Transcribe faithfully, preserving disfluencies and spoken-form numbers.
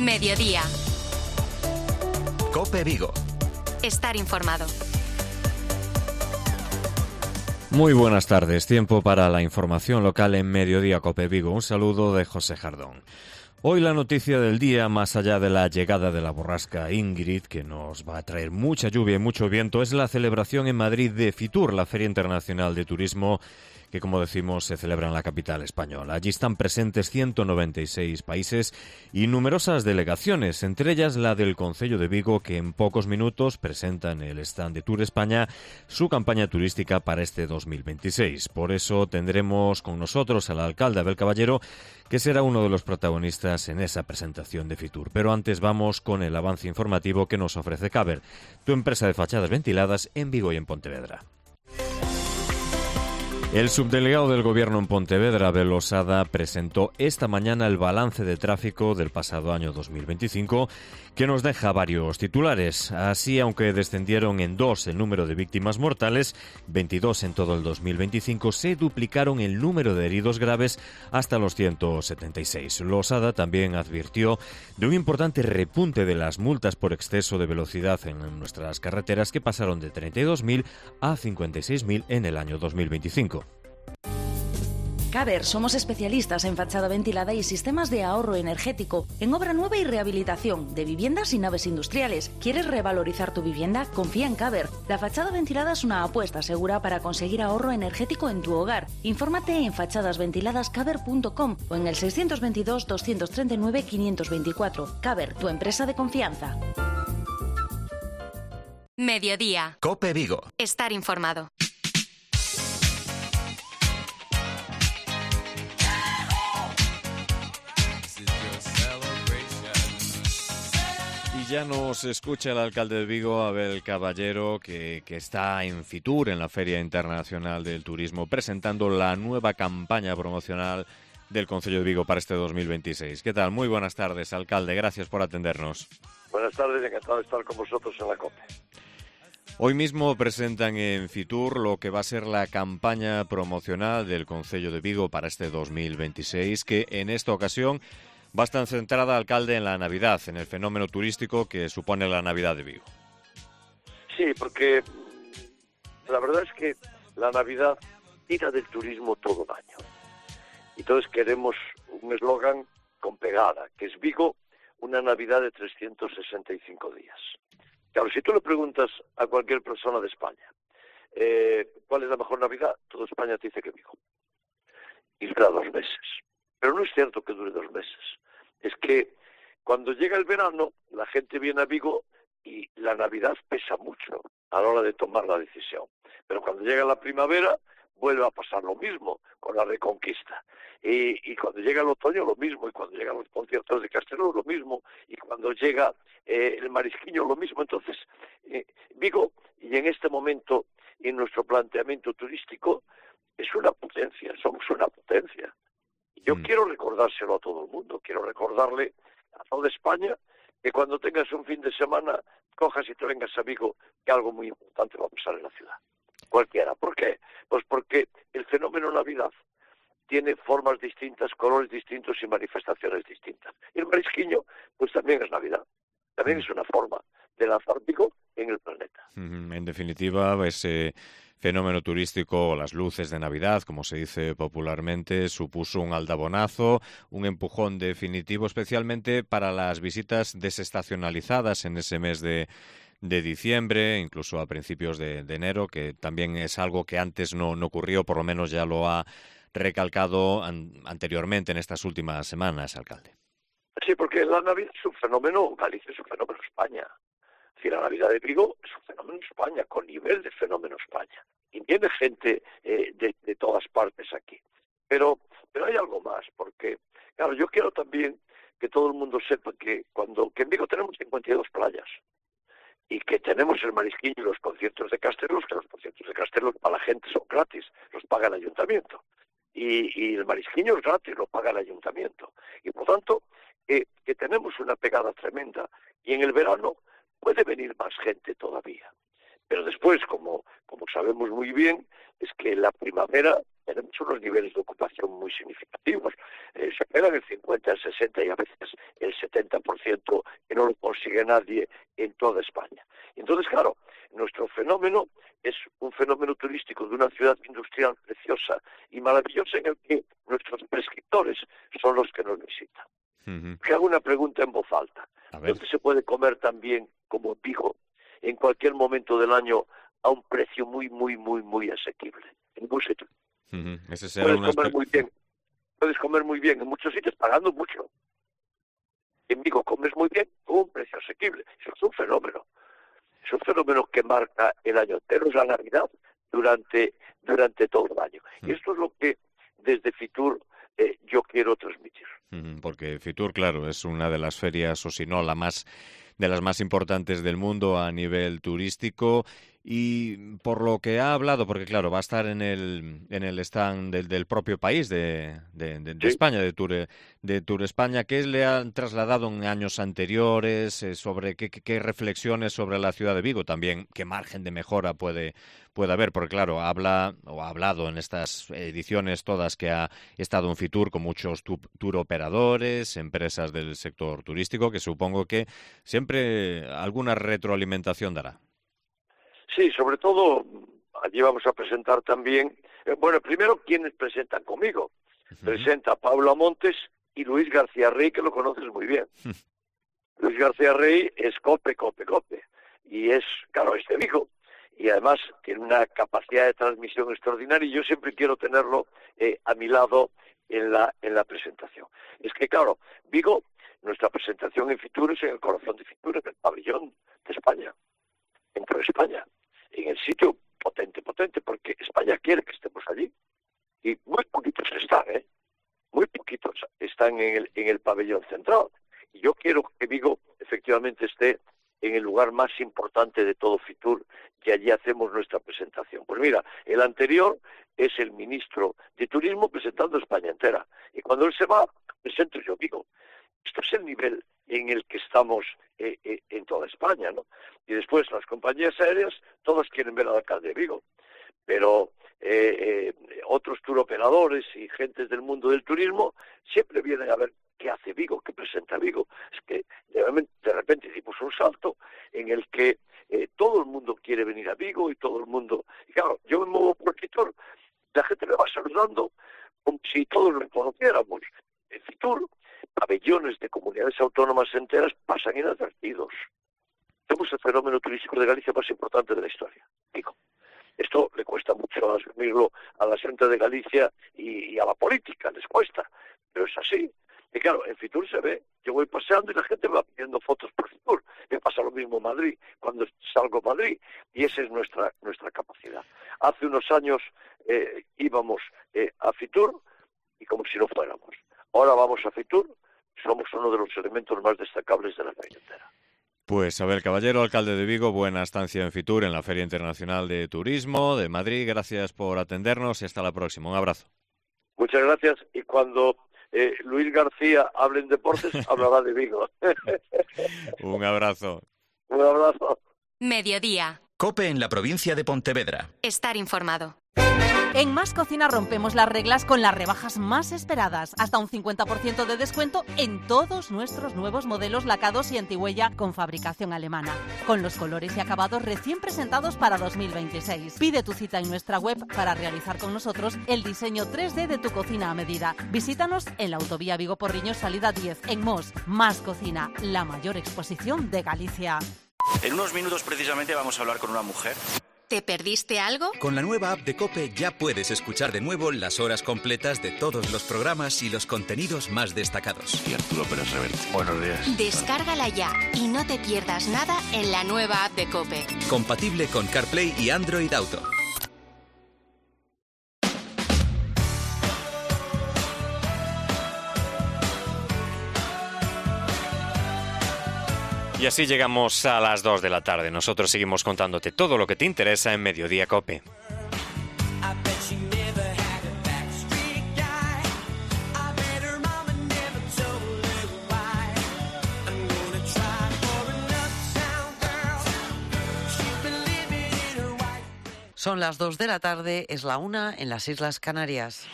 Mediodía. COPE Vigo. Estar informado. Muy buenas tardes. Tiempo para la información local en Mediodía COPE Vigo. Un saludo de José Jardón. Hoy la noticia del día, más allá de la llegada de la borrasca Ingrid, que nos va a traer mucha lluvia y mucho viento, es la celebración en Madrid de Fitur, la Feria Internacional de Turismo, que, como decimos, se celebra en la capital española. Allí están presentes ciento noventa y seis países y numerosas delegaciones, entre ellas la del Concello de Vigo, que en pocos minutos presenta en el stand de Tour España su campaña turística para este dos mil veintiséis. Por eso tendremos con nosotros al alcalde Abel Caballero, que será uno de los protagonistas en esa presentación de Fitur. Pero antes vamos con el avance informativo que nos ofrece Caber, tu empresa de fachadas ventiladas en Vigo y en Pontevedra. El subdelegado del Gobierno en Pontevedra, Abel Osada, presentó esta mañana el balance de tráfico del pasado año dos mil veinticinco, que nos deja varios titulares. Así, aunque descendieron en dos el número de víctimas mortales, veintidós en todo el dos mil veinticinco, se duplicaron el número de heridos graves hasta los ciento setenta y seis. Osada también advirtió de un importante repunte de las multas por exceso de velocidad en nuestras carreteras, que pasaron de treinta y dos mil a cincuenta y seis mil en el año dos mil veinticinco. Caber, somos especialistas en fachada ventilada y sistemas de ahorro energético, en obra nueva y rehabilitación, de viviendas y naves industriales. ¿Quieres revalorizar tu vivienda? Confía en Caber. La fachada ventilada es una apuesta segura para conseguir ahorro energético en tu hogar. Infórmate en fachades ventiladas caber punto com o en el seiscientos veintidós, doscientos treinta y nueve, quinientos veinticuatro. Caber, tu empresa de confianza. Mediodía. COPE Vigo. Estar informado. Ya nos escucha el alcalde de Vigo, Abel Caballero, que, que está en Fitur, en la Feria Internacional del Turismo, presentando la nueva campaña promocional del Concello de Vigo para este dos mil veintiséis. ¿Qué tal? Muy buenas tardes, alcalde. Gracias por atendernos. Buenas tardes, encantado de estar con vosotros en la COPE. Hoy mismo presentan en Fitur lo que va a ser la campaña promocional del Concello de Vigo para este dos mil veintiséis, que en esta ocasión va a estar centrada, alcalde, en la Navidad, en el fenómeno turístico que supone la Navidad de Vigo. Sí, porque la verdad es que la Navidad tira del turismo todo el año. Entonces queremos un eslogan con pegada, que es Vigo, una Navidad de trescientos sesenta y cinco días. Claro, si tú le preguntas a cualquier persona de España, eh, ¿cuál es la mejor Navidad? Toda España te dice que Vigo. Y dura dos meses. Pero no es cierto que dure dos meses. Es que cuando llega el verano, la gente viene a Vigo y la Navidad pesa mucho a la hora de tomar la decisión. Pero cuando llega la primavera, vuelve a pasar lo mismo con la Reconquista. Y, y cuando llega el otoño, lo mismo. Y cuando llegan los conciertos de Castelló, lo mismo. Y cuando llega eh, el Marisquiño, lo mismo. Entonces, eh, Vigo, y en este momento, en nuestro planteamiento turístico, es una potencia. Somos una potencia. Yo mm. quiero recordárselo a todo el mundo, quiero recordarle a toda España que cuando tengas un fin de semana, cojas y te vengas a Vigo, que algo muy importante va a pasar en la ciudad. Cualquiera. ¿Por qué? Pues porque el fenómeno Navidad tiene formas distintas, colores distintos y manifestaciones distintas. Y el Marisquiño, pues también es Navidad. También mm. es una forma de lanzar Vigo en el planeta. Mm, en definitiva, ese fenómeno turístico, las luces de Navidad, como se dice popularmente, supuso un aldabonazo, un empujón definitivo, especialmente para las visitas desestacionalizadas en ese mes de, de diciembre, incluso a principios de, de enero, que también es algo que antes no, no ocurrió, por lo menos ya lo ha recalcado an, anteriormente en estas últimas semanas, alcalde. Sí, porque la Navidad es un fenómeno, Galicia es un fenómeno España. Es decir, la Navidad de Vigo es un fenómeno España, con nivel de fenómeno España. Y viene gente eh, de, de todas partes aquí. Pero, pero hay algo más, porque, claro, yo quiero también que todo el mundo sepa que cuando que en Vigo tenemos cincuenta y dos playas y que tenemos el Marisquiño y los conciertos de Castelló, que los conciertos de Castelló para la gente son gratis, los paga el ayuntamiento. Y, y el Marisquiño es gratis, lo paga el ayuntamiento. Y por tanto, eh, que tenemos una pegada tremenda. Y en el verano puede venir más gente todavía. Pero después, como, como sabemos muy bien, es que la primavera tenemos unos niveles de ocupación muy significativos. Eh, se pegan el cincuenta, el sesenta y a veces el setenta por ciento que no lo consigue nadie en toda España. Entonces, claro, nuestro fenómeno es un fenómeno turístico de una ciudad industrial preciosa y maravillosa en el que nuestros prescriptores son los que nos visitan. Uh-huh. Que hago una pregunta en voz alta. ¿Dónde se puede comer tan bien como en Vigo en cualquier momento del año a un precio muy, muy, muy, muy asequible? En ningún sitio. Uh-huh. Ese será puedes un comer aspecto... muy bien. Puedes comer muy bien en muchos sitios pagando mucho. En Vigo comes muy bien con un precio asequible. Eso es un fenómeno. Es un fenómeno que marca el año entero, es la Navidad durante, durante todo el año. Uh-huh. Y esto es lo que desde Fitur eh, yo quiero transmitir. Uh-huh. Porque Fitur, claro, es una de las ferias, o si no, la más de las más importantes del mundo a nivel turístico. Y por lo que ha hablado, porque claro, va a estar en el en el stand del, del propio país de, de, de, de sí. España, de Tour, de Tour España, ¿qué le han trasladado en años anteriores? Eh, sobre qué, qué, qué reflexiones sobre la ciudad de Vigo, también qué margen de mejora puede, puede haber, porque claro, habla o ha hablado en estas ediciones todas que ha estado en Fitur con muchos tu, tour operadores, empresas del sector turístico, que supongo que siempre alguna retroalimentación dará. Sí, sobre todo, allí vamos a presentar también, eh, bueno, primero, ¿quiénes presentan conmigo? Uh-huh. Presenta Paula Montes y Luis García Rey, que lo conoces muy bien. Uh-huh. Luis García Rey es Cope, Cope, Cope, y es, claro, es de Vigo, y además tiene una capacidad de transmisión extraordinaria, y yo siempre quiero tenerlo eh, a mi lado en la, en la presentación. Es que, claro, Vigo, nuestra presentación en Fitur es en el corazón de Fitur, en el pabellón de España, en toda España, en el sitio potente, potente, porque España quiere que estemos allí. Y muy poquitos están, ¿eh? Muy poquitos están en el, en el pabellón central. Y yo quiero que Vigo efectivamente esté en el lugar más importante de todo Fitur, y allí hacemos nuestra presentación. Pues mira, el anterior es el ministro de Turismo presentando España entera. Y cuando él se va, presento yo Vigo. Esto es el nivel en el que estamos eh, eh, en toda España, ¿no? Y después las compañías aéreas, todas quieren ver al alcalde de Vigo, pero eh, eh, otros turoperadores y gentes del mundo del turismo siempre vienen a ver qué hace Vigo, qué presenta Vigo. Es que de repente, de repente hicimos un salto en el que eh, todo el mundo quiere venir a Vigo y todo el mundo... Y claro, yo me muevo por Fitur, la gente me va saludando como si todos lo conociéramos. En Fitur, pabellones de comunidades autónomas enteras pasan inadvertidos. Somos el fenómeno turístico de Galicia más importante de la historia. Digo, esto le cuesta mucho asumirlo a la gente de Galicia y, y a la política, les cuesta, pero es así. Y claro, en Fitur se ve, yo voy paseando y la gente va pidiendo fotos por Fitur. Me pasa lo mismo en Madrid, cuando salgo a Madrid, y esa es nuestra nuestra capacidad. Hace unos años eh, íbamos eh, a Fitur y como si no fuéramos. Ahora vamos a Fitur, somos uno de los elementos más destacables de la feria entera. Pues Abel Caballero, alcalde de Vigo, buena estancia en Fitur, en la Feria Internacional de Turismo de Madrid. Gracias por atendernos y hasta la próxima. Un abrazo. Muchas gracias, y cuando eh, Luis García hable en deportes, hablará de Vigo. Un abrazo. Un abrazo. Mediodía. COPE en la provincia de Pontevedra. Estar informado. En Más Cocina rompemos las reglas con las rebajas más esperadas. Hasta un cincuenta por ciento de descuento en todos nuestros nuevos modelos lacados y antihuella con fabricación alemana. Con los colores y acabados recién presentados para dos mil veintiséis. Pide tu cita en nuestra web para realizar con nosotros el diseño tres D de tu cocina a medida. Visítanos en la autovía Vigo Porriños, salida diez, en Mos. Más Cocina, la mayor exposición de Galicia. En unos minutos precisamente vamos a hablar con una mujer. ¿Te perdiste algo? Con la nueva app de COPE ya puedes escuchar de nuevo las horas completas de todos los programas y los contenidos más destacados. Y Arturo Pérez Reverte. Buenos días. Descárgala ya y no te pierdas nada en la nueva app de COPE. Compatible con CarPlay y Android Auto. Y así llegamos a las dos de la tarde. Nosotros seguimos contándote todo lo que te interesa en Mediodía COPE. Son las dos de la tarde, es la una en las Islas Canarias.